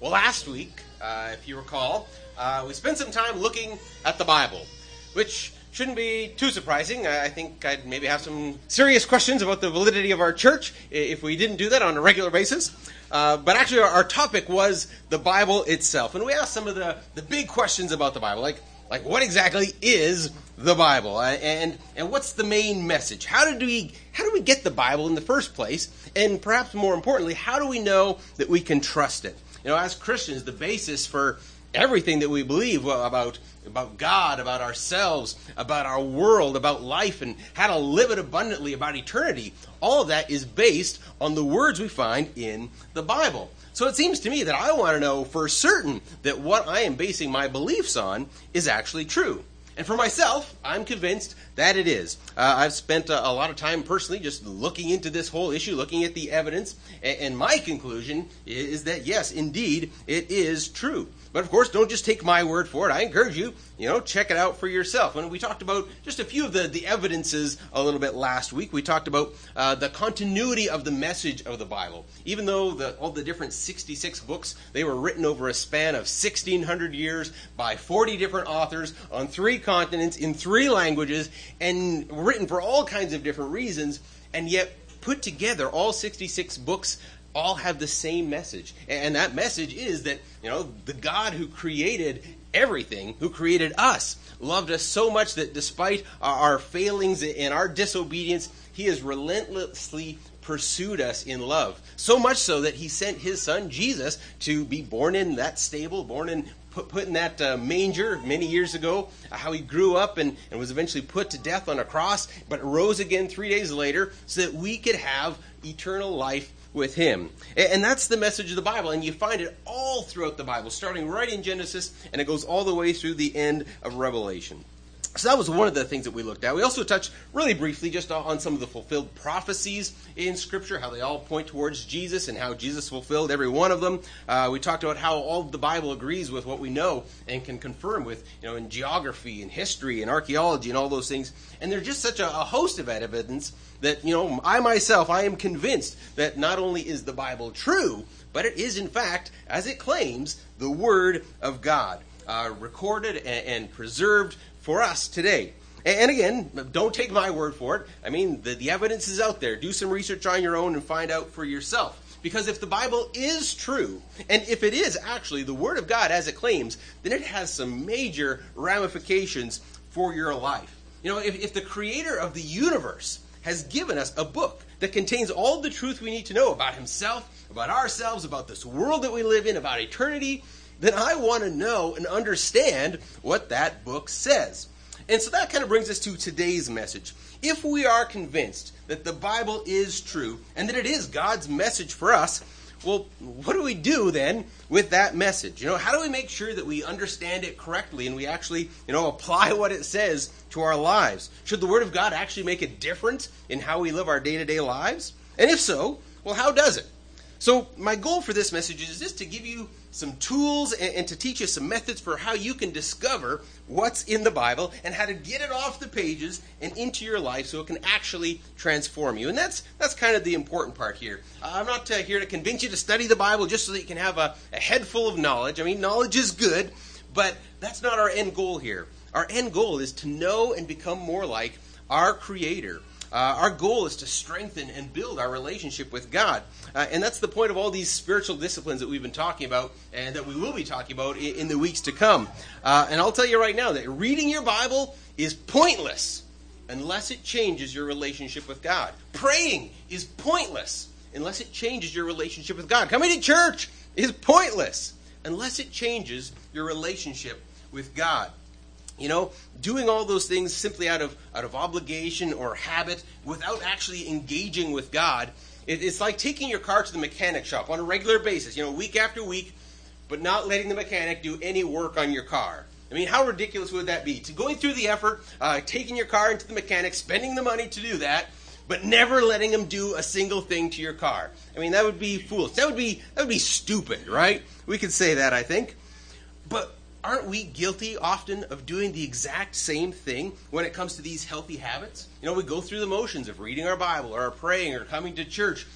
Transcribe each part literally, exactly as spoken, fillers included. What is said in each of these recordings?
Well, last week, uh, if you recall, uh, we spent some time looking at the Bible, which shouldn't be too surprising. I think I'd maybe have some serious questions about the validity of our church if we didn't do that on a regular basis. Uh, but actually, our, our topic was the Bible itself. And we asked some of the, the big questions about the Bible, like, like what exactly is the Bible? Uh, and and what's the main message? How did we how do we get the Bible in the first place? And perhaps more importantly, how do we know that we can trust it? You know, as Christians, the basis for everything that we believe about about God, about ourselves, about our world, about life, and how to live it abundantly, about eternity, all of that is based on the words we find in the Bible. So it seems to me that I want to know for certain that what I am basing my beliefs on is actually true. And for myself, I'm convinced that it is. Uh, I've spent a, a lot of time personally just looking into this whole issue, looking at the evidence, and, and my conclusion is that yes, indeed, it is true. But of course, don't just take my word for it. I encourage you, you know, check it out for yourself. And we talked about just a few of the, the evidences a little bit last week. We talked about uh, the continuity of the message of the Bible. Even though the, all the different sixty-six books, they were written over a span of sixteen hundred years by forty different authors on three continents in three languages and written for all kinds of different reasons, and yet put together, all sixty-six books all have the same message. And that message is that, you know, the God who created everything, who created us, loved us so much that despite our failings and our disobedience, he has relentlessly pursued us in love. So much so that he sent his son, Jesus, to be born in that stable, born in Put, put in that uh, manger many years ago, uh, how he grew up and, and was eventually put to death on a cross, but rose again three days later so that we could have eternal life with him. And, and that's the message of the Bible, and you find it all throughout the Bible, starting right in Genesis, and it goes all the way through the end of Revelation. So that was one of the things that we looked at. We also touched really briefly just on some of the fulfilled prophecies in Scripture, how they all point towards Jesus and how Jesus fulfilled every one of them. Uh, we talked about how all of the Bible agrees with what we know and can confirm with, you know, in geography and history and archaeology and all those things. And there's just such a, a host of evidence that, you know, I myself, I am convinced that not only is the Bible true, but it is in fact, as it claims, the Word of God, uh, recorded and, and preserved for us today. And again, don't take my word for it. I mean, the, the evidence is out there. Do some research on your own and find out for yourself. Because if the Bible is true, and if it is actually the Word of God as it claims, then it has some major ramifications for your life. You know, if, if the creator of the universe has given us a book that contains all the truth we need to know about himself, about ourselves, about this world that we live in, about eternity, then I want to know and understand what that book says. And so that kind of brings us to today's message. If we are convinced that the Bible is true and that it is God's message for us, well, what do we do then with that message? You know, how do we make sure that we understand it correctly and we actually, you know, apply what it says to our lives? Should the Word of God actually make a difference in how we live our day-to-day lives? And if so, well, how does it? So my goal for this message is just to give you some tools and, and to teach you some methods for how you can discover what's in the Bible and how to get it off the pages and into your life so it can actually transform you. And that's that's kind of the important part here. Uh, I'm not uh, here to convince you to study the Bible just so that you can have a, a head full of knowledge. I mean, knowledge is good, but that's not our end goal here. Our end goal is to know and become more like our Creator. Uh, our goal is to strengthen and build our relationship with God. Uh, and that's the point of all these spiritual disciplines that we've been talking about and that we will be talking about in, in the weeks to come. Uh, and I'll tell you right now that reading your Bible is pointless unless it changes your relationship with God. Praying is pointless unless it changes your relationship with God. Coming to church is pointless unless it changes your relationship with God. You know, doing all those things simply out of out of obligation or habit without actually engaging with God, it, it's like taking your car to the mechanic shop on a regular basis, you know, week after week, but not letting the mechanic do any work on your car. I mean, how ridiculous would that be? To going through the effort, uh, taking your car into the mechanic, spending the money to do that, but never letting him do a single thing to your car. I mean, that would be foolish. That would be that would be stupid, right? We could say that, I think. But aren't we guilty often of doing the exact same thing when it comes to these healthy habits? You know, we go through the motions of reading our Bible or praying or coming to church,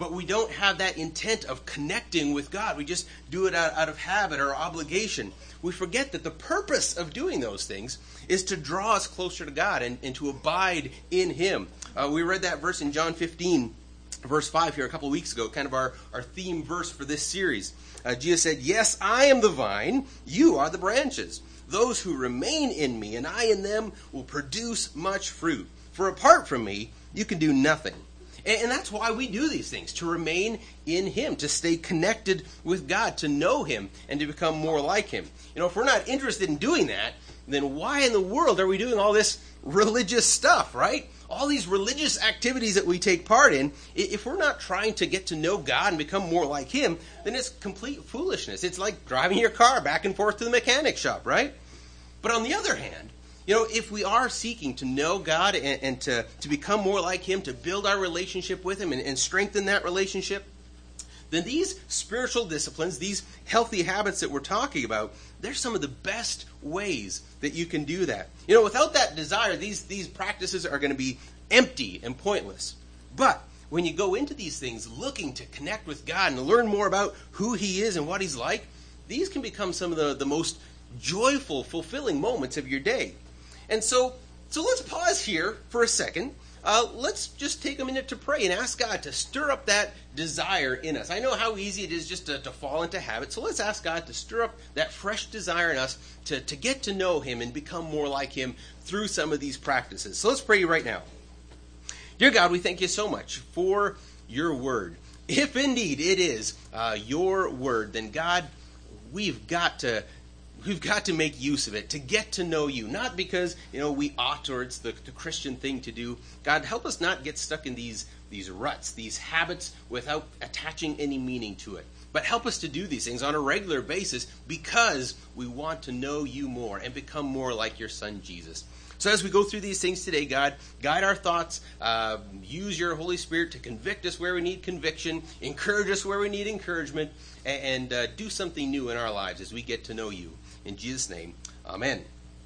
but we don't have that intent of connecting with God. We just do it out, out of habit or obligation. We forget that the purpose of doing those things is to draw us closer to God and, and to abide in Him. Uh, we read that verse in John fifteen, verse five here a couple weeks ago, kind of our, our theme verse for this series. Uh, Jesus said, "Yes, I am the vine, you are the branches. Those who remain in me and I in them will produce much fruit. For apart from me, you can do nothing." And, and that's why we do these things, to remain in Him, to stay connected with God, to know Him, and to become more like Him. You know, if we're not interested in doing that, then why in the world are we doing all this religious stuff, right? All these religious activities that we take part in, if we're not trying to get to know God and become more like Him, then it's complete foolishness. It's like driving your car back and forth to the mechanic shop, right? But on the other hand, you know, if we are seeking to know God and, and to, to become more like Him, to build our relationship with Him and, and strengthen that relationship, then these spiritual disciplines, these healthy habits that we're talking about, they're some of the best ways that you can do that. You know, without that desire, these, these practices are going to be empty and pointless. But when you go into these things looking to connect with God and to learn more about who He is and what He's like, these can become some of the, the most joyful, fulfilling moments of your day. And so, so let's pause here for a second. Uh, let's just take a minute to pray and ask God to stir up that desire in us. I know how easy it is just to, to fall into habit, so let's ask God to stir up that fresh desire in us to, to get to know Him and become more like Him through some of these practices. So let's pray right now. Dear God, we thank You so much for Your word. If indeed it is uh, Your word, then God, we've got to... We've got to make use of it to get to know You, not because, you know, we ought or it's the, the Christian thing to do. God, help us not get stuck in these, these ruts, these habits without attaching any meaning to it. But help us to do these things on a regular basis because we want to know You more and become more like Your Son, Jesus. So as we go through these things today, God, guide our thoughts, uh, use Your Holy Spirit to convict us where we need conviction, encourage us where we need encouragement, and, and uh, do something new in our lives as we get to know You. In Jesus' name, amen.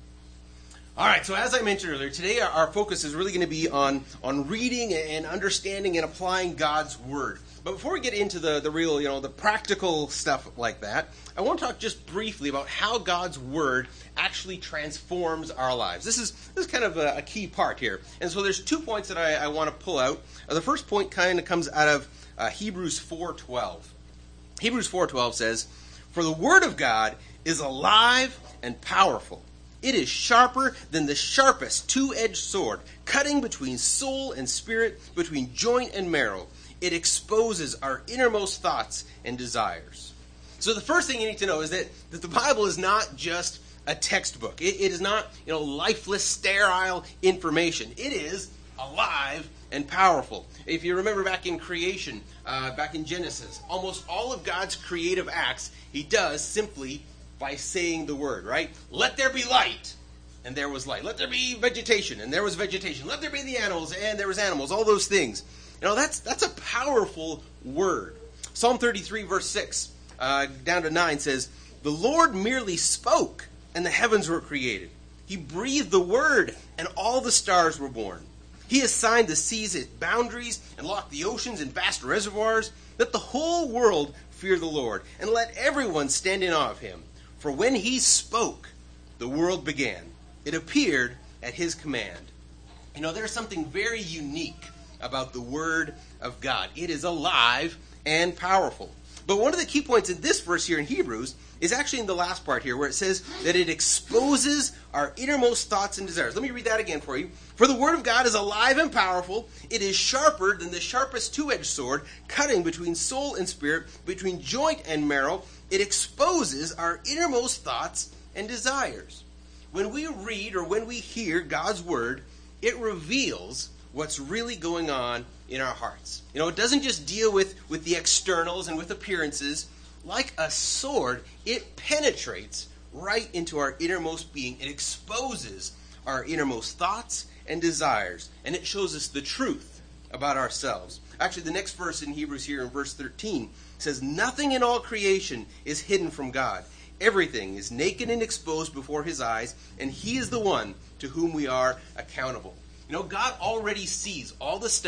All right, so as I mentioned earlier, today our, our focus is really going to be on, on reading and understanding and applying God's Word. But before we get into the, the real, you know, the practical stuff like that, I want to talk just briefly about how God's Word actually transforms our lives. This is this is kind of a, a key part here. And so there's two points that I, I want to pull out. Uh, the first point kind of comes out of uh, Hebrews four twelve. Hebrews four twelve says, "For the Word of God is alive and powerful. It is sharper than the sharpest two-edged sword, cutting between soul and spirit, between joint and marrow. It exposes our innermost thoughts and desires." So the first thing you need to know is that, that the Bible is not just a textbook. It, it is not, you know, lifeless, sterile information. It is alive and powerful. If you remember back in creation, uh, back in Genesis, almost all of God's creative acts He does simply by saying the word, right? Let there be light, and there was light. Let there be vegetation, and there was vegetation. Let there be the animals, and there was animals. All those things. You know, that's that's a powerful word. Psalm thirty-three, verse six, uh, down to nine says, "The Lord merely spoke, and the heavens were created. He breathed the word, and all the stars were born. He assigned the seas its boundaries, and locked the oceans in vast reservoirs. Let the whole world fear the Lord, and let everyone stand in awe of Him. For when He spoke, the world began. It appeared at His command." You know, there's something very unique about the Word of God. It is alive and powerful. But one of the key points in this verse here in Hebrews is actually in the last part here, where it says that it exposes our innermost thoughts and desires. Let me read that again for you. "For the Word of God is alive and powerful. It is sharper than the sharpest two-edged sword, cutting between soul and spirit, between joint and marrow. It exposes our innermost thoughts and desires." When we read or when we hear God's Word, it reveals what's really going on in our hearts. You know, it doesn't just deal with, with the externals and with appearances. Like a sword, it penetrates right into our innermost being. It exposes our innermost thoughts and desires, and it shows us the truth about ourselves. Actually, the next verse in Hebrews here in verse thirteen says, "Nothing in all creation is hidden from God. Everything is naked and exposed before His eyes, and He is the one to whom we are accountable." You know, God already sees all the stuff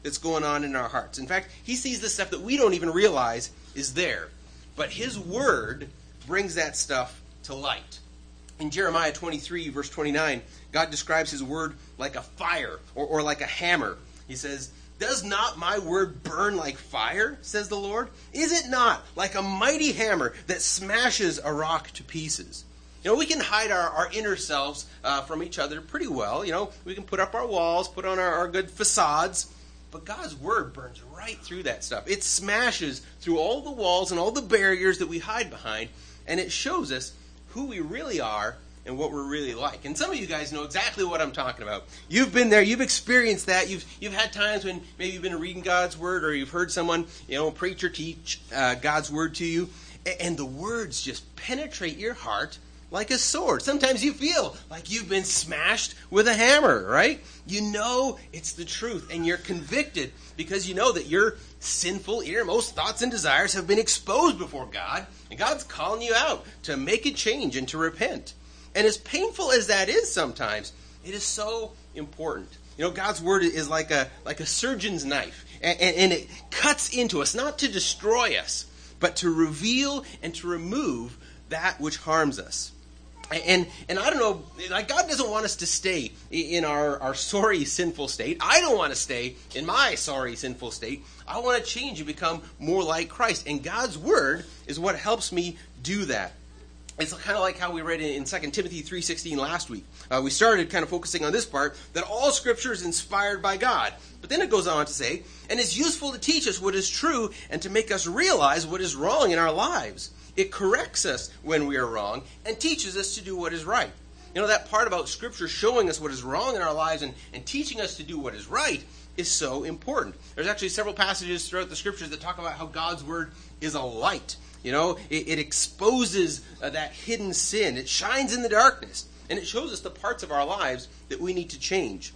that's going on in our hearts. In fact, he sees the stuff that we don't even realize is there. But his word brings that stuff to light. In Jeremiah twenty-three, verse twenty-nine, God describes his word like a fire or, or like a hammer. He says, "Does not my word burn like fire, says the Lord? Is it not like a mighty hammer that smashes a rock to pieces?" You know, we can hide our, our inner selves uh, from each other pretty well. You know, we can put up our walls, put on our, our good facades. But God's word burns right through that stuff. It smashes through all the walls and all the barriers that we hide behind. And it shows us who we really are and what we're really like. And some of you guys know exactly what I'm talking about. You've been there. You've experienced that. You've you've had times when maybe you've been reading God's word, or you've heard someone, you know, preach or teach uh, God's word to you. And the words just penetrate your heart like a sword. Sometimes you feel like you've been smashed with a hammer, right? You know it's the truth, and you're convicted because you know that your sinful innermost thoughts and desires have been exposed before God, and God's calling you out to make a change and to repent. And as painful as that is sometimes, it is so important. You know, God's word is like a like a surgeon's knife, and, and, and it cuts into us, not to destroy us, but to reveal and to remove that which harms us. And and I don't know, like God doesn't want us to stay in our, our sorry, sinful state. I don't want to stay in my sorry, sinful state. I want to change and become more like Christ. And God's word is what helps me do that. It's kind of like how we read in Second Timothy three sixteen last week. Uh, we started kind of focusing on this part, that all Scripture is inspired by God. But then it goes on to say, and is useful to teach us what is true and to make us realize what is wrong in our lives. It corrects us when we are wrong and teaches us to do what is right. You know, that part about Scripture showing us what is wrong in our lives and, and teaching us to do what is right is so important. There's actually several passages throughout the Scriptures that talk about how God's word is a light. You know, it, it exposes uh, that hidden sin. It shines in the darkness. And it shows us the parts of our lives that we need to change.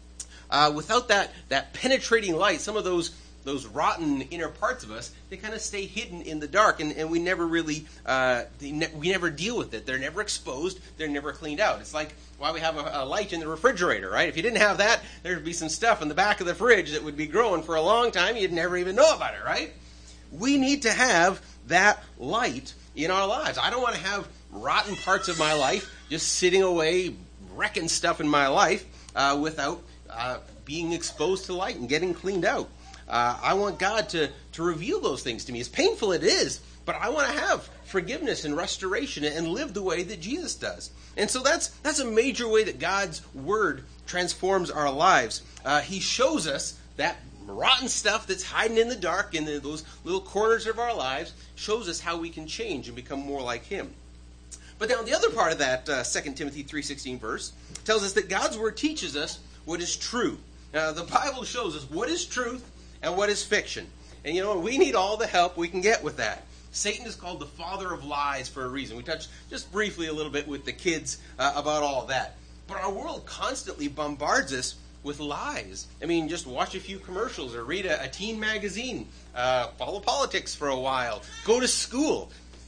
Uh, without that, that penetrating light, some of those those rotten inner parts of us, they kind of stay hidden in the dark, and, and we never really, uh, ne- we never deal with it. They're never exposed. They're never cleaned out. It's like why we have a, a light in the refrigerator, right? If you didn't have that, there'd be some stuff in the back of the fridge that would be growing for a long time. You'd never even know about it, right? We need to have that light in our lives. I don't want to have rotten parts of my life just sitting away, wrecking stuff in my life uh, without uh, being exposed to light and getting cleaned out. Uh, I want God to, to reveal those things to me. As painful it is, but I want to have forgiveness and restoration and live the way that Jesus does. And so that's that's a major way that God's word transforms our lives. Uh, he shows us that rotten stuff that's hiding in the dark in the, those little corners of our lives, shows us how we can change and become more like him. But now the other part of that uh, Second Timothy three sixteen verse tells us that God's word teaches us what is true. Now, the Bible shows us what is truth and what is fiction. And you know, we need all the help we can get with that. Satan is called the father of lies for a reason. We touched just briefly a little bit with the kids uh, about all of that. But our world constantly bombards us with lies. I mean, just watch a few commercials or read a, a teen magazine. Uh, follow politics for a while. Go to school.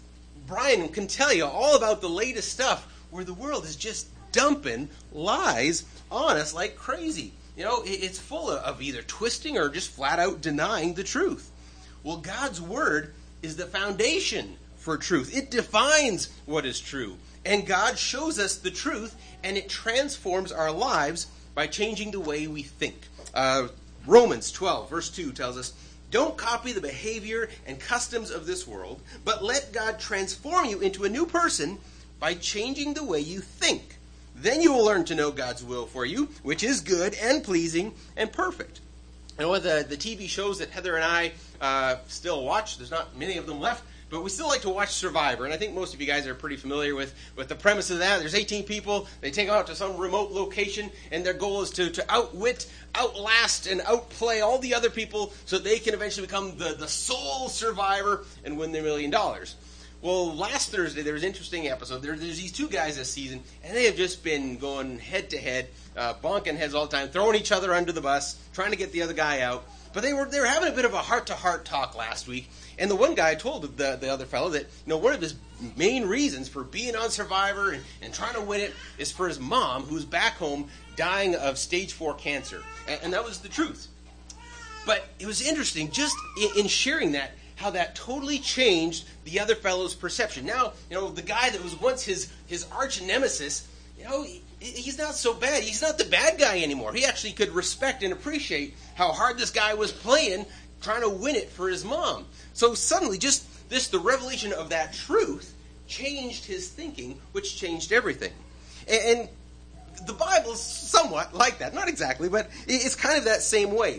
Brian can tell you all about the latest stuff where the world is just dumping lies on us like crazy. You know, it's full of either twisting or just flat out denying the truth. Well, God's word is the foundation for truth. It defines what is true. And God shows us the truth, and it transforms our lives by changing the way we think. Uh, Romans twelve, verse two tells us, don't copy the behavior and customs of this world, but let God transform you into a new person by changing the way you think. Then you will learn to know God's will for you, which is good and pleasing and perfect. And one of the, the T V shows that Heather and I uh, still watch, there's not many of them left, but we still like to watch Survivor. And I think most of you guys are pretty familiar with, with the premise of that. There's eighteen people, they take out to some remote location, and their goal is to, to outwit, outlast, and outplay all the other people so they can eventually become the, the sole survivor and win their million dollars. Well, last Thursday, there was an interesting episode. There, there's these two guys this season, and they have just been going head-to-head, uh, bonking heads all the time, throwing each other under the bus, trying to get the other guy out. But they were they were having a bit of a heart-to-heart talk last week, and the one guy told the, the other fellow that, you know, one of his main reasons for being on Survivor and, and trying to win it is for his mom, who's back home dying of stage four cancer. And, and that was the truth. But it was interesting, just in, in sharing that, how that totally changed the other fellow's perception. Now, you know, the guy that was once his, his arch nemesis, you know, he, he's not so bad. He's not the bad guy anymore. He actually could respect and appreciate how hard this guy was playing, trying to win it for his mom. So suddenly, just this, the revelation of that truth changed his thinking, which changed everything. And, and the Bible's somewhat like that. Not exactly, but it's kind of that same way.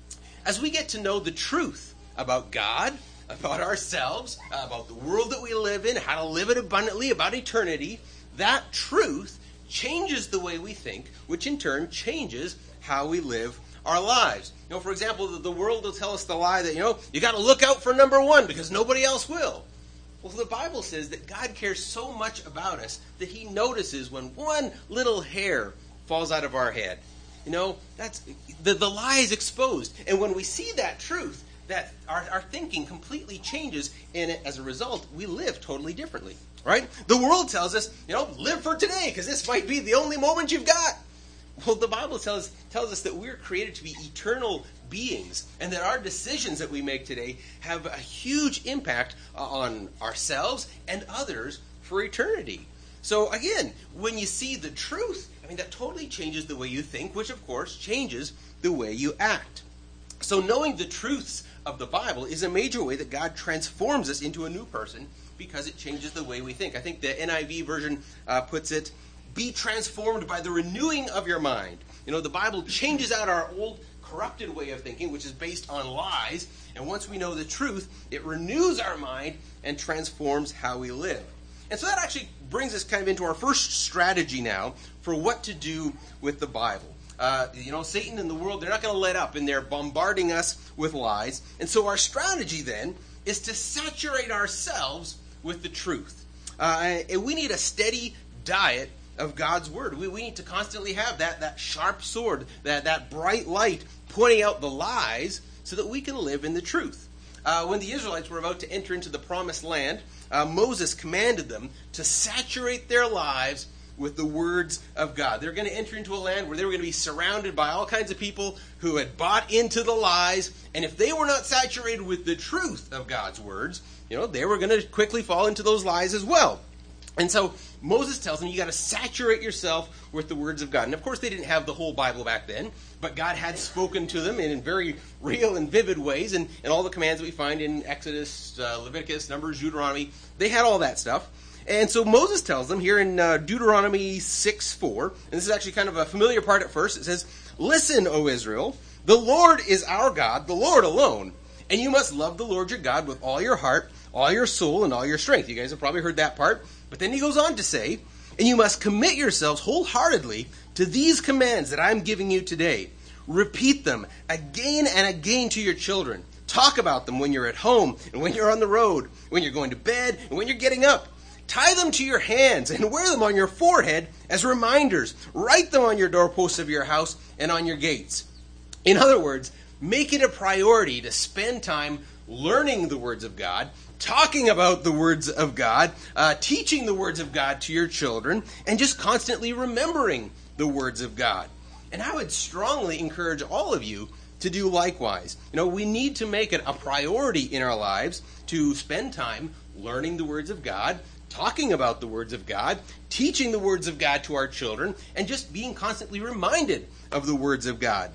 As we get to know the truth about God, about ourselves, about the world that we live in, how to live it abundantly, about eternity, that truth changes the way we think, which in turn changes how we live our lives. You know, for example, the, the world will tell us the lie that, you know, you got to look out for number one because nobody else will. Well, the Bible says that God cares so much about us that he notices when one little hair falls out of our head. You know, that's the, the lie is exposed. And when we see that truth, that our, our thinking completely changes, and as a result, we live totally differently, right? The world tells us, you know, live for today, because this might be the only moment you've got. Well, the Bible tells, tells us that we're created to be eternal beings, and that our decisions that we make today have a huge impact on ourselves and others for eternity. So again, when you see the truth, I mean, that totally changes the way you think, which of course changes the way you act. So knowing the truths of the Bible is a major way that God transforms us into a new person, because it changes the way we think. I think the N I V version uh, puts it, be transformed by the renewing of your mind. You know, the Bible changes out our old corrupted way of thinking, which is based on lies, and once we know the truth, it renews our mind and transforms how we live. And so that actually brings us kind of into our first strategy now for what to do with the Bible. Uh, you know, Satan and the world, they're not going to let up, and they're bombarding us with lies. And so our strategy then is to saturate ourselves with the truth. Uh, and we need a steady diet of God's Word. We, we need to constantly have that, that sharp sword, that, that bright light pointing out the lies so that we can live in the truth. Uh, when the Israelites were about to enter into the promised land, uh, Moses commanded them to saturate their lives with the words of God. They're going to enter into a land where they were going to be surrounded by all kinds of people who had bought into the lies, and if they were not saturated with the truth of God's words, you know, they were going to quickly fall into those lies as well. And so Moses tells them, you got to saturate yourself with the words of God. And of course, they didn't have the whole Bible back then, but God had spoken to them in very real and vivid ways, and, and all the commands that we find in Exodus, uh, Leviticus, Numbers, Deuteronomy, they had all that stuff. And so Moses tells them here in uh, Deuteronomy six four, and this is actually kind of a familiar part at first, it says, listen, O Israel, the Lord is our God, the Lord alone, and you must love the Lord your God with all your heart, all your soul, and all your strength. You guys have probably heard that part. But then he goes on to say, and you must commit yourselves wholeheartedly to these commands that I'm giving you today. Repeat them again and again to your children. Talk about them when you're at home and when you're on the road, when you're going to bed and when you're getting up. Tie them to your hands and wear them on your forehead as reminders. Write them on your doorposts of your house and on your gates. In other words, make it a priority to spend time learning the words of God, talking about the words of God, uh, teaching the words of God to your children, and just constantly remembering the words of God. And I would strongly encourage all of you to do likewise. You know, we need to make it a priority in our lives to spend time learning the words of God, talking about the words of God, teaching the words of God to our children, and just being constantly reminded of the words of God.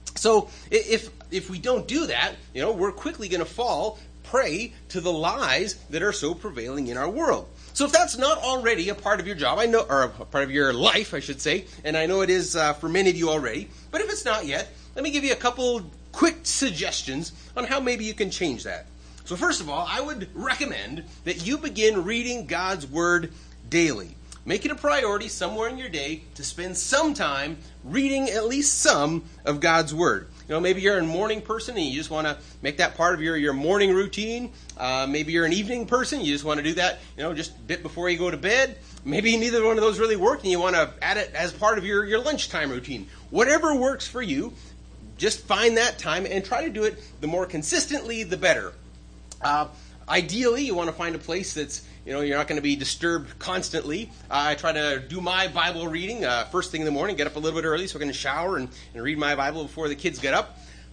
So if if we don't do that, you know, we're quickly going to fall prey to the lies that are so prevailing in our world. So if that's not already a part of your job, I know, or a part of your life, I should say, and I know it is uh, for many of you already, but if it's not yet, let me give you a couple quick suggestions on how maybe you can change that. So first of all, I would recommend that you begin reading God's Word daily. Make it a priority somewhere in your day to spend some time reading at least some of God's Word. You know, maybe you're a morning person and you just want to make that part of your, your morning routine. Uh, maybe you're an evening person. You just want to do that, you know, just a bit before you go to bed. Maybe neither one of those really work and you want to add it as part of your, your lunchtime routine. Whatever works for you, just find that time and try to do it the more consistently, the better. Uh, ideally, you want to find a place that's, you know, you're not going to be disturbed constantly. Uh, I try to do my Bible reading uh, first thing in the morning, get up a little bit early so I can shower and, and read my Bible before the kids get up.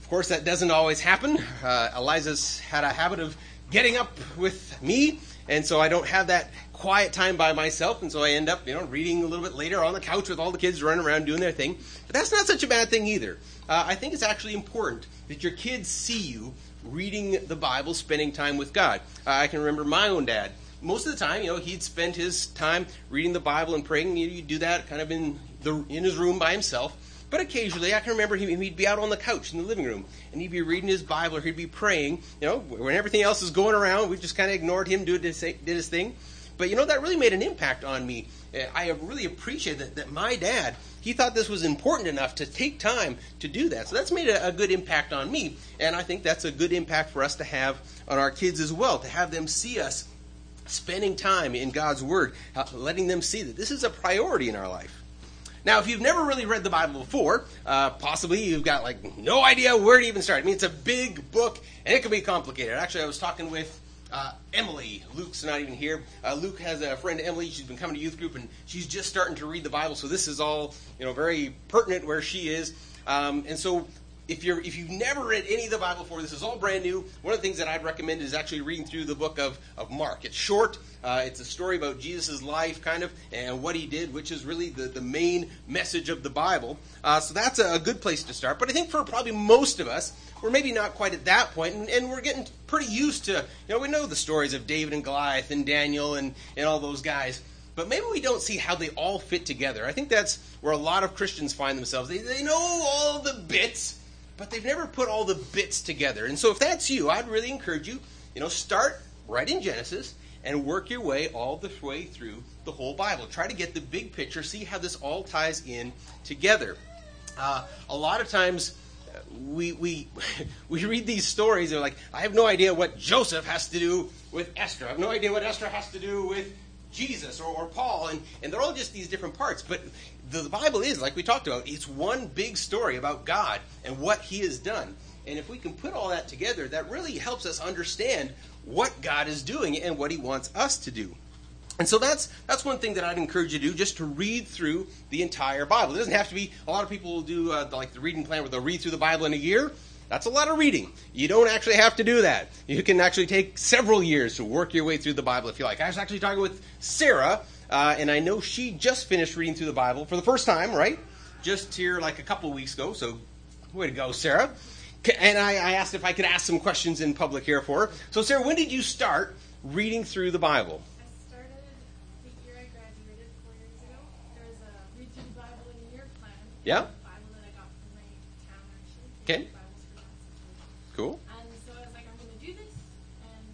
of course, that doesn't always happen. Uh, Eliza's had a habit of getting up with me, and so I don't have that quiet time by myself, and so I end up, you know, reading a little bit later on the couch with all the kids running around doing their thing. But that's not such a bad thing either. Uh, I think it's actually important that your kids see you reading the Bible, spending time with God. Uh, I can remember my own dad. Most of the time, you know, he'd spend his time reading the Bible and praying. You know, he'd do that kind of in the in his room by himself. But occasionally, I can remember him, he'd be out on the couch in the living room, and he'd be reading his Bible, or he'd be praying. You know, when everything else is going around, we just kind of ignored him, did his, did his thing. But, you know, that really made an impact on me. I really appreciate that, that my dad, he thought this was important enough to take time to do that. So that's made a, a good impact on me, and I think that's a good impact for us to have on our kids as well, to have them see us spending time in God's Word, letting them see that this is a priority in our life. Now, if you've never really read the Bible before, uh, possibly you've got like no idea where to even start. I mean, it's a big book, and it can be complicated. Actually, I was talking with uh, Emily. Luke's not even here. Uh, Luke has a friend, Emily. She's been coming to youth group, and she's just starting to read the Bible. So this is all, you know, very pertinent where she is. Um, and so if you're if you've never read any of the Bible before, this is all brand new. One of the things that I'd recommend is actually reading through the book of, of Mark. It's short. Uh, it's a story about Jesus' life, kind of, and what he did, which is really the, the main message of the Bible. Uh, so that's a, a good place to start. But I think for probably most of us, we're maybe not quite at that point, and, and we're getting pretty used to, you know, we know the stories of David and Goliath and Daniel and, and all those guys. But maybe we don't see how they all fit together. I think that's where a lot of Christians find themselves. They, they know all the bits, but they've never put all the bits together. And so if that's you, I'd really encourage you, you know, start right in Genesis and work your way all the way through the whole Bible. Try to get the big picture, see how this all ties in together. Uh, a lot of times we we we read these stories and we're like, I have no idea what Joseph has to do with Esther. I have no idea what Esther has to do with Jesus or, or Paul, and, and they're all just these different parts. But the, the Bible is, like we talked about, it's one big story about God and what he has done. And if we can put all that together, that really helps us understand what God is doing and what he wants us to do. And so that's that's one thing that I'd encourage you to do, just to read through the entire Bible. It doesn't have to be, a lot of people will do uh, like the reading plan where they'll read through the Bible in a year. That's a lot of reading. You don't actually have to do that. You can actually take several years to work your way through the Bible if you like. I was actually talking with Sarah, uh, and I know she just finished reading through the Bible for the first time, right? Just here like a couple of weeks ago, so way to go, Sarah. And I, I asked if I could ask some questions in public here for her. So, Sarah, when did you start reading through the Bible? I started the year I graduated four years ago. There was a read through the Bible in a year plan. Yeah. The Bible that I got from my town, actually. Okay. Bibles for that. Cool. And so I was like, I'm going to do this. And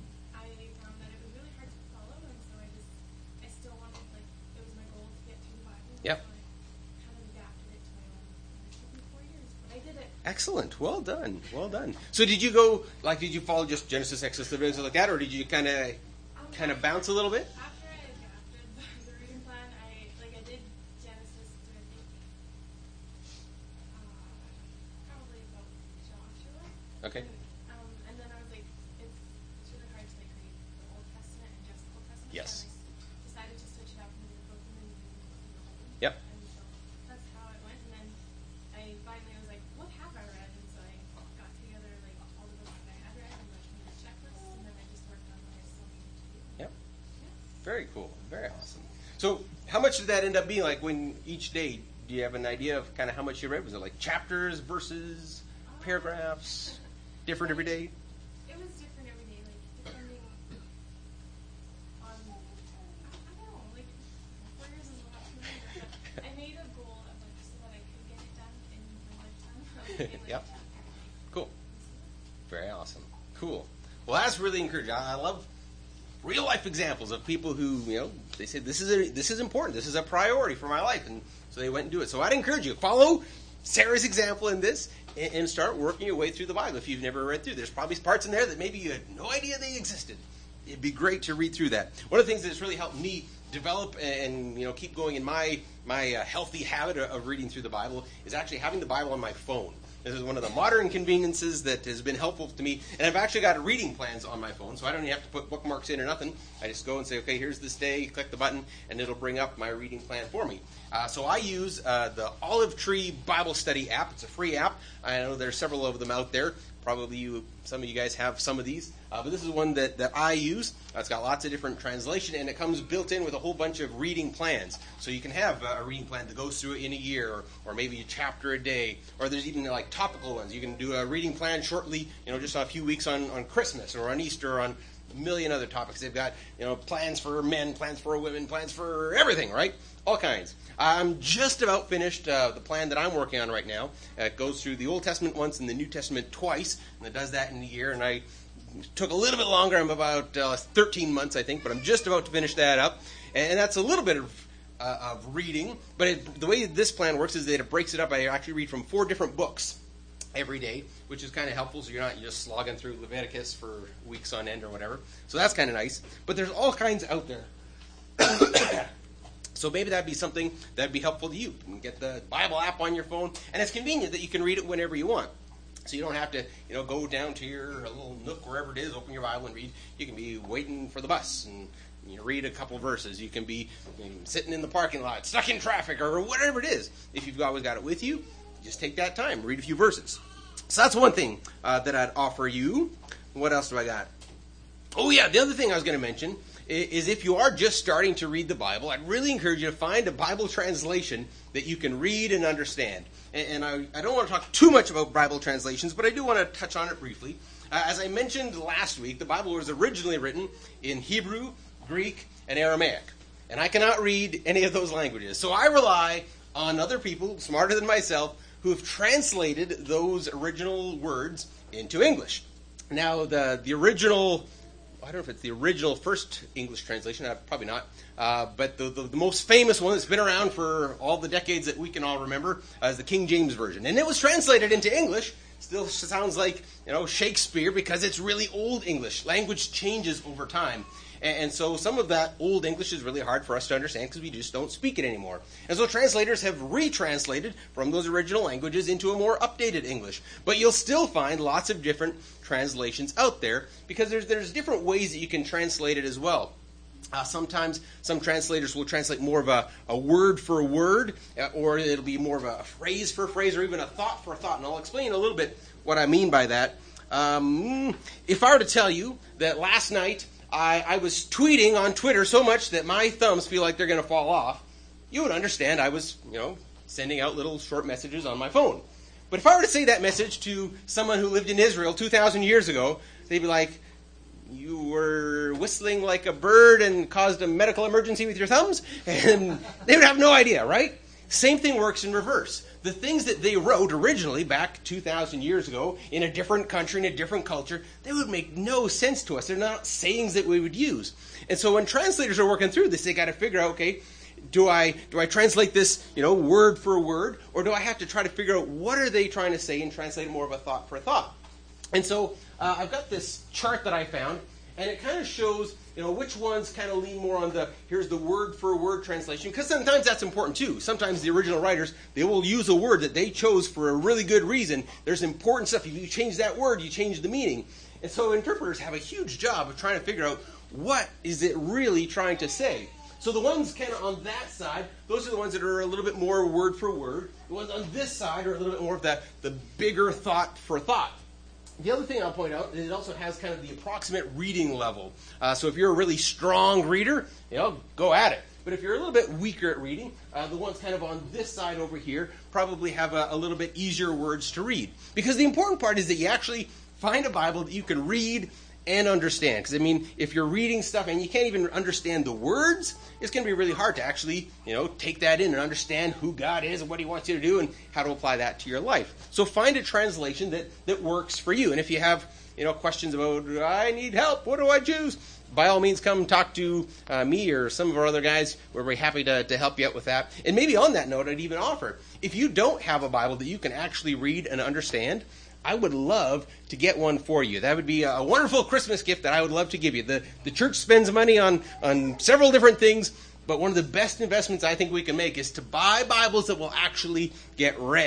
I found that it was really hard to follow. And so I just, I still wanted, like, it was my goal to get through the Bible. Yep. So I kind of adapted it to my own. It took me four years, but I did it. Excellent. Well done. Well done. So did you go, like, did you follow just Genesis, Exodus, Leviticus, like that, or did you kind of Um, kind of bounce a little bit? After I adapted the, the reading plan, I like I did Genesis to I think uh, probably about Joshua. Okay. Um, and then I was like, it's it's really hard to like read the Old Testament and just the Old Testament. Yes. So I s- decided to switch it up and do both of them and do the whole. Yep. And so that's how it went. And then I finally was like, what have I read? And so I got together like all the books that I had read and like made a checklist. And then I just worked on what I still needed to do. Yep. Yeah. Very cool. Very awesome. So how much did that end up being like when each day? Do you have an idea of kind of how much you read? Was it like chapters, verses, paragraphs, different every day? It was different every day, like depending on, I, I don't know, like four years is a lot to remember, but I made a goal of like so that I could get it done in my lifetime. of reading, like, Yep. a chapter every day. Cool. Very awesome. Cool. Well, that's really encouraging. I I love real life examples of people who, you know, they said this is a, this is important. This is a priority for my life, and so they went and do it. So I'd encourage you, follow Sarah's example in this and, and start working your way through the Bible if you've never read through. There's probably parts in there that maybe you had no idea they existed. It'd be great to read through that. One of the things that's really helped me develop and, you know, keep going in my my uh, healthy habit of, of reading through the Bible is actually having the Bible on my phone. This is one of the modern conveniences that has been helpful to me. And I've actually got reading plans on my phone, so I don't even have to put bookmarks in or nothing. I just go and say, okay, here's this day, click the button, and it'll bring up my reading plan for me. Uh, so I use uh, the Olive Tree Bible Study app. It's a free app. I know there's several of them out there. Probably you, some of you guys have some of these. Uh, but this is one that, that I use. Uh, it's got lots of different translation, and it comes built in with a whole bunch of reading plans. So you can have uh, a reading plan that goes through it in a year, or, or maybe a chapter a day. Or there's even like topical ones. You can do a reading plan shortly, you know, just a few weeks on, on Christmas or on Easter, or on a million other topics. They've got, you know, plans for men, plans for women, plans for everything, right? All kinds. I'm just about finished uh, the plan that I'm working on right now. Uh, it goes through the Old Testament once and the New Testament twice, and it does that in a year. And I took a little bit longer. I'm about uh, thirteen months, I think, but I'm just about to finish that up. And that's a little bit of, uh, of reading. But it, the way this plan works is that it breaks it up. I actually read from four different books every day, which is kind of helpful, so you're not just slogging through Leviticus for weeks on end or whatever. So that's kind of nice. But there's all kinds out there. So maybe that'd be something that'd be helpful to you. You can get the Bible app on your phone, and it's convenient that you can read it whenever you want. So you don't have to, you know, go down to your little nook, wherever it is, open your Bible and read. You can be waiting for the bus and you know, read a couple verses. You can be you know, sitting in the parking lot, stuck in traffic, or whatever it is. If you've always got it with you, just take that time, read a few verses. So that's one thing uh, that I'd offer you. What else do I got? Oh yeah, the other thing I was going to mention is if you are just starting to read the Bible, I'd really encourage you to find a Bible translation that you can read and understand. And, and I, I don't want to talk too much about Bible translations, but I do want to touch on it briefly. Uh, as I mentioned last week, the Bible was originally written in Hebrew, Greek, and Aramaic. And I cannot read any of those languages. So I rely on other people, smarter than myself, who have translated those original words into English. Now, the, the original... I don't know if it's the original first English translation, uh, probably not, uh, but the, the, the most famous one that's been around for all the decades that we can all remember uh, is the King James Version. And it was translated into English. Still sounds like, you know, Shakespeare because it's really old English. Language changes over time. And, and so some of that old English is really hard for us to understand because we just don't speak it anymore. And so translators have retranslated from those original languages into a more updated English. But you'll still find lots of different translations out there because there's there's different ways that you can translate it as well. Uh, sometimes some translators will translate more of a, a word for a word, uh, or it'll be more of a, a phrase for a phrase, or even a thought for a thought. And I'll explain a little bit what I mean by that. Um, if I were to tell you that last night I, I was tweeting on Twitter so much that my thumbs feel like they're going to fall off, you would understand I was, you know, sending out little short messages on my phone. But if I were to say that message to someone who lived in Israel two thousand years ago, they'd be like, you were whistling like a bird and caused a medical emergency with your thumbs? And they would have no idea, right? Same thing works in reverse. The things that they wrote originally back two thousand years ago in a different country, in a different culture, they would make no sense to us. They're not sayings that we would use. And so when translators are working through this, they got to figure out, okay, do I do I translate this, you know, word for word, or do I have to try to figure out what are they trying to say and translate more of a thought for a thought? And so uh, I've got this chart that I found, and it kind of shows, you know, which ones kind of lean more on the, here's the word for word translation, because sometimes that's important too. Sometimes the original writers, they will use a word that they chose for a really good reason. There's important stuff. If you change that word, you change the meaning. And so interpreters have a huge job of trying to figure out what is it really trying to say. So the ones kind of on that side, those are the ones that are a little bit more word for word. The ones on this side are a little bit more of the, the bigger thought for thought. The other thing I'll point out is it also has kind of the approximate reading level. Uh, so if you're a really strong reader, you know, go at it. But if you're a little bit weaker at reading, uh, the ones kind of on this side over here probably have a, a little bit easier words to read. Because the important part is that you actually find a Bible that you can read and understand. Because, I mean, if you're reading stuff and you can't even understand the words, it's going to be really hard to actually, you know, take that in and understand who God is and what He wants you to do and how to apply that to your life. So find a translation that, that works for you. And if you have, you know, questions about, I need help, what do I choose? By all means, come talk to uh, me or some of our other guys. We're very happy to, to help you out with that. And maybe on that note, I'd even offer, if you don't have a Bible that you can actually read and understand, I would love to get one for you. That would be a wonderful Christmas gift that I would love to give you. The, the church spends money on, on several different things, but one of the best investments I think we can make is to buy Bibles that will actually get read.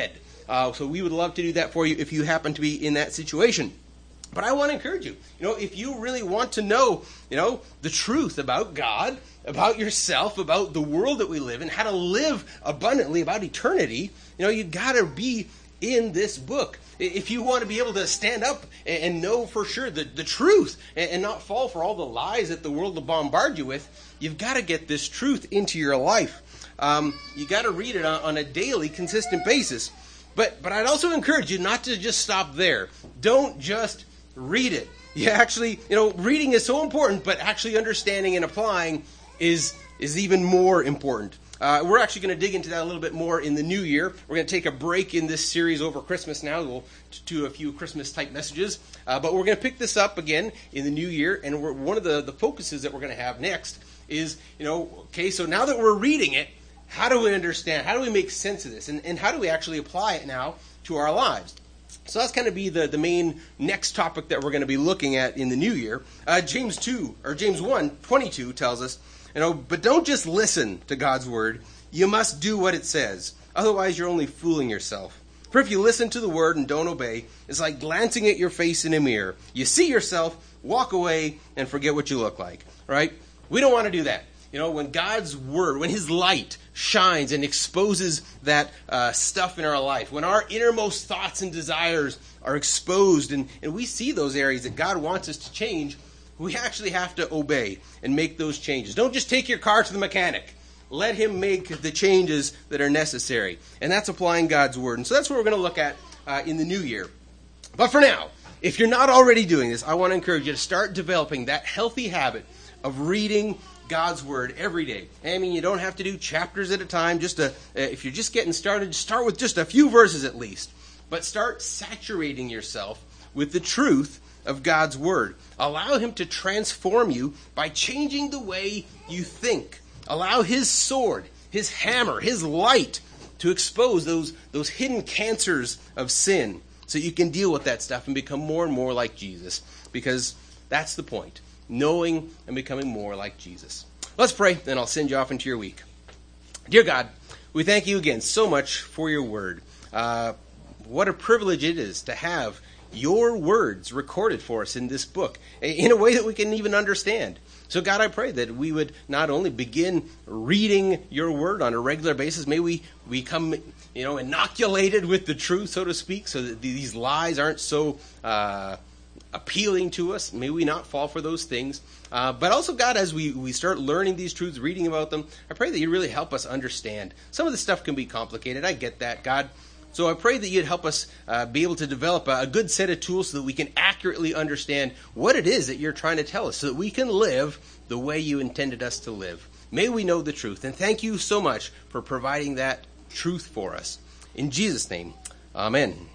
Uh, so we would love to do that for you if you happen to be in that situation. But I want to encourage you, you know, if you really want to know, you know, the truth about God, about yourself, about the world that we live in, how to live abundantly, about eternity, you know, you got to be in this book. If you want to be able to stand up and know for sure the, the truth and not fall for all the lies that the world will bombard you with, you've got to get this truth into your life. Um, you got to read it on, on a daily, consistent basis. But but I'd also encourage you not to just stop there. Don't just read it. You actually, you know, reading is so important, but actually understanding and applying is is even more important. Uh, we're actually going to dig into that a little bit more in the new year. We're going to take a break in this series over Christmas now. We'll do a few Christmas-type messages. Uh, but we're going to pick this up again in the new year. And we're, one of the, the focuses that we're going to have next is, you know, okay, so now that we're reading it, how do we understand? How do we make sense of this? And, and how do we actually apply it now to our lives? So that's going to be the, the main next topic that we're going to be looking at in the new year. Uh, James two, or James one, twenty-two tells us, you know, but don't just listen to God's word. You must do what it says. Otherwise, you're only fooling yourself. For if you listen to the word and don't obey, it's like glancing at your face in a mirror. You see yourself, walk away, and forget what you look like. Right? We don't want to do that. You know, when God's word, when his light shines and exposes that uh, stuff in our life, when our innermost thoughts and desires are exposed and, and we see those areas that God wants us to change, we actually have to obey and make those changes. Don't just take your car to the mechanic. Let him make the changes that are necessary. And that's applying God's word. And so that's what we're going to look at uh, in the new year. But for now, if you're not already doing this, I want to encourage you to start developing that healthy habit of reading God's word every day. I mean, you don't have to do chapters at a time. Just a, uh, if you're just getting started, start with just a few verses at least. But start saturating yourself with the truth of God's word. Allow him to transform you by changing the way you think. Allow his sword, his hammer, his light to expose those, those hidden cancers of sin so you can deal with that stuff and become more and more like Jesus. Because that's the point. Knowing and becoming more like Jesus. Let's pray, then I'll send you off into your week. Dear God, we thank you again so much for your word. Uh, what a privilege it is to have your words recorded for us in this book in a way that we can even understand. So God, I pray that we would not only begin reading your word on a regular basis, may we become, you know, inoculated with the truth, so to speak, so that these lies aren't so uh, appealing to us. May we not fall for those things. Uh, but also, God, as we, we start learning these truths, reading about them, I pray that you really help us understand. Some of the stuff can be complicated. I get that, God. So I pray that you'd help us uh, be able to develop a, a good set of tools so that we can accurately understand what it is that you're trying to tell us so that we can live the way you intended us to live. May we know the truth. And thank you so much for providing that truth for us. In Jesus' name, amen.